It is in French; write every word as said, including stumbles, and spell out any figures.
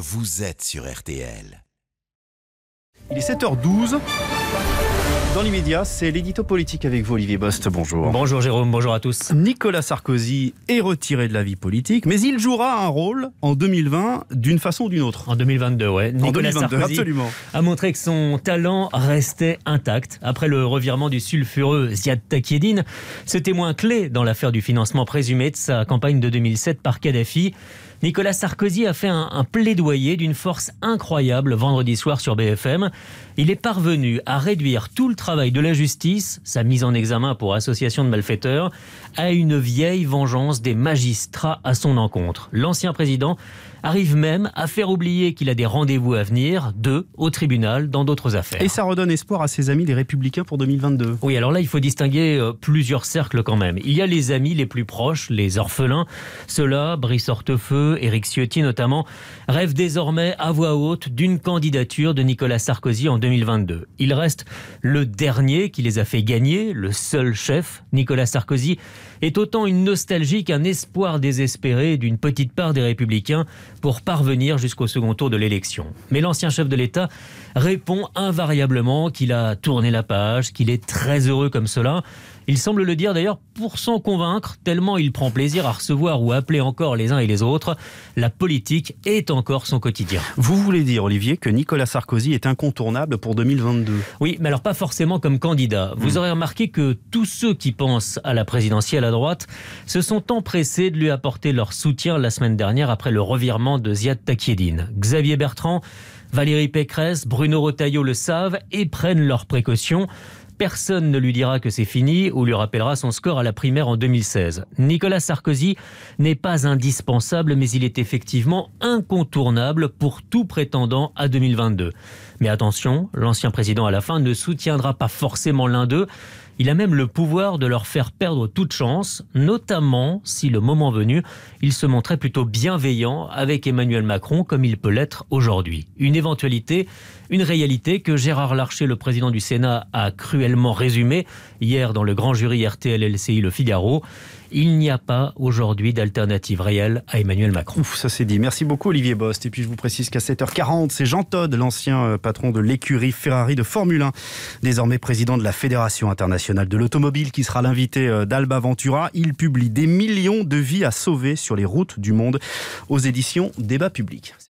vous êtes sur R T L. Il est sept heures douze. Dans l'immédiat, c'est l'édito politique avec vous, Olivier Bost. Bonjour. Bonjour Jérôme, bonjour à tous. Nicolas Sarkozy est retiré de la vie politique, mais il jouera un rôle en deux mille vingt d'une façon ou d'une autre. En deux mille vingt-deux, ouais. Nicolas en deux mille vingt-deux, Sarkozy absolument. a montré que son talent restait intact. Après le revirement du sulfureux Ziad Takieddine, ce témoin clé dans l'affaire du financement présumé de sa campagne de deux mille sept par Kadhafi, Nicolas Sarkozy a fait un, un plaidoyer d'une force incroyable vendredi soir sur B F M. Il est parvenu à réduire tout le travail de la justice, sa mise en examen pour association de malfaiteurs, à une vieille vengeance des magistrats à son encontre. L'ancien président arrive même à faire oublier qu'il a des rendez-vous à venir, deux, au tribunal, dans d'autres affaires. Et ça redonne espoir à ses amis les Républicains pour deux mille vingt-deux. Oui, alors là, il faut distinguer euh, plusieurs cercles quand même. Il y a les amis les plus proches, les orphelins. Ceux-là, Brice Hortefeux, Éric Ciotti notamment, rêvent désormais à voix haute d'une candidature de Nicolas Sarkozy en deux mille vingt-deux. Il reste le dernier qui les a fait gagner, le seul chef, Nicolas Sarkozy, est autant une nostalgie qu'un espoir désespéré d'une petite part des Républicains pour parvenir jusqu'au second tour de l'élection. Mais l'ancien chef de l'État répond invariablement qu'il a tourné la page, qu'il est très heureux comme cela. Il semble le dire d'ailleurs pour s'en convaincre, tellement il prend plaisir à recevoir ou appeler encore les uns et les autres. La politique est encore son quotidien. Vous voulez dire, Olivier, que Nicolas Sarkozy est incontournable pour deux mille vingt-deux? Oui, mais alors pas forcément comme candidat. Vous mmh. aurez remarqué que tous ceux qui pensent à la présidentielle à droite se sont empressés de lui apporter leur soutien la semaine dernière après le revirement de Ziad Takieddine. Xavier Bertrand, Valérie Pécresse, Bruno Retailleau le savent et prennent leurs précautions. Personne ne lui dira que c'est fini ou lui rappellera son score à la primaire en deux mille seize. Nicolas Sarkozy n'est pas indispensable, mais il est effectivement incontournable pour tout prétendant à deux mille vingt-deux. Mais attention, l'ancien président à la fin ne soutiendra pas forcément l'un d'eux. Il a même le pouvoir de leur faire perdre toute chance, notamment si le moment venu, il se montrait plutôt bienveillant avec Emmanuel Macron comme il peut l'être aujourd'hui. Une éventualité, une réalité que Gérard Larcher, le président du Sénat, a cruellement résumée hier dans le grand jury R T L L C I Le Figaro. Il n'y a pas aujourd'hui d'alternative réelle à Emmanuel Macron. Ouf, ça c'est dit. Merci beaucoup Olivier Bost. Et puis je vous précise qu'à sept heures quarante, c'est Jean Todt, l'ancien patron de l'écurie Ferrari de Formule un, désormais président de la Fédération internationale de l'automobile, qui sera l'invité d'Alba Ventura. Il publie des millions de vies à sauver sur les routes du monde aux éditions Débat Public.